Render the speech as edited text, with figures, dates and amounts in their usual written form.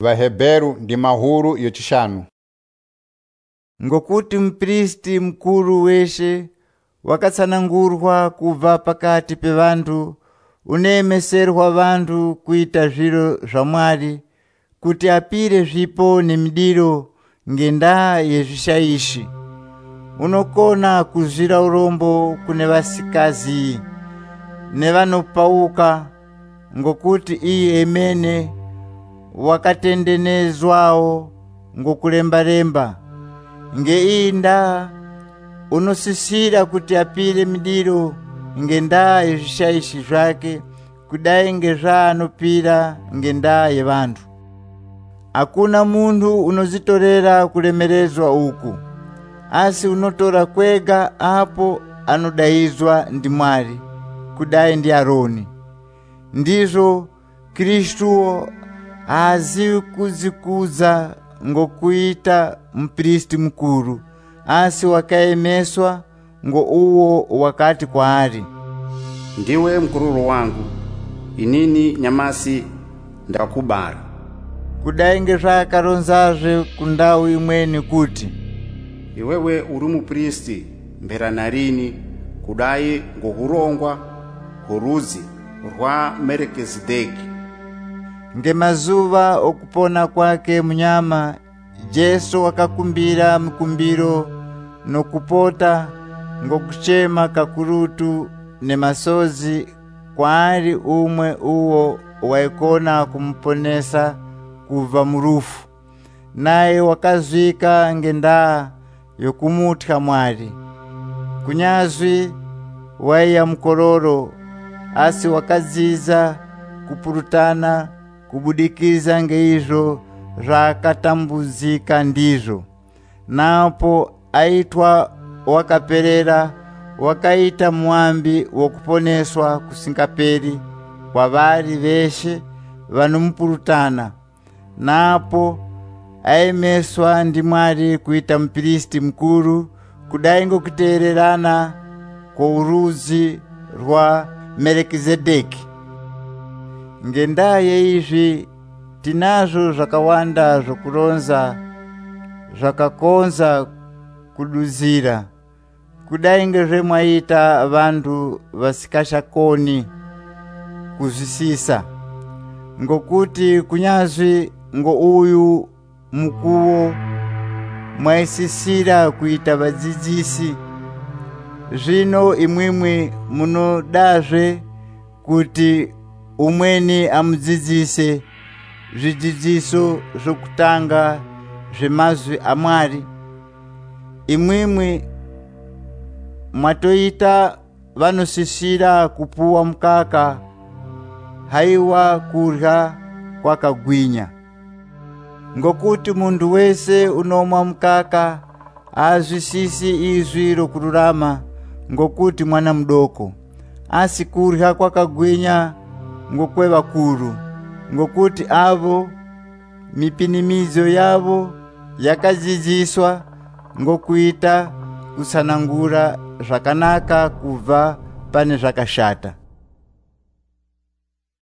Vaheberu ndi mahuru yochishanu. Ngokuti mpristi mkuru weshe wakatsanangurwa kubva pakati pe vantu, unemeserwa vantu kuita zviro zva Mwari, kuti apire zvipo nemidiro ngendaa yezvishayishi. Unokona kuzvira urombo kune vasikazi nevanopauka, ngokuti iye emene wakatendenezwawo ngokulemba-lemba. Ngeiyi ndaa unosisira kuti apire midiro ngendaa yezvishayishi zvake, kudai ngezvaanopira ngendaa yevantu. Hakuna munhu unozitorera kulemerezwa uku, asi unotora kwega apo anodaidzwa ndi Mwari, kudai ndi Aroni. Ndizvo Kristuwo haazivi kudzikudza ngokuita mpristi mkuru, asi wakaemeswa ngouwo wakati kwaari, ndiwe mkururu wangu, inini nyamasi ndakubara. Kudai ngezvaakaronzazve kundau imweni kuti, iwewe uri mupristi mbera narini, kudai ngokurongwa kurudzi rwa Melkizedeki. Ngemazuva okupona kwake munyama, Jesu wakakumbira mikumbiro nokupota ngokuchema kakurutu nemasozi kwaari umwe uwo waikona kumuponesa kubva murufu, naye wakazvika ngendaa yokumutya Mwari. Kunyazwi waiya mukororo, asi wakadziza kupurutana kubudikiza ngeizvo zvakatambudzika ndizvo. Napo aitwa wakaperera, wakaita muambi wokuponeswa kusingaperi kwavari veshe vanomupurutana. Napo aemeswa ndi Mwari kuita mpristi mkuru, kudai ngokuteererana kwourudzi rwa Melkizedeki. Ngendaa yeizvi tinazvo zvakawanda zvokuronza zvakakonza kuduzira, kudai ngezvemwaita vantu vasikachakoni kuzvisisa. Ngokuti kunyazwi ngouyu mukuwo mwaisisira kuita vadzidzisi, zvino imwimwi munodazve kuti umweni amudzidzise zvidzidziso zvokutanga zvemazwi aMwari. Imwimwi mwatoita vanosisira kupuwa mukaka, haiwa kurya kwakagwinya. Ngokuti mundu wese unomwa mukaka haazvisisi izvi rokururama, ngokuti mwana mudoko, asi kurya kwakagwinya ngokwevakuru, ngokuti avo mipinimidzo yavo yakadzidziswa ngokuita kutsanangura zvakanaka kubva pane zvakashata.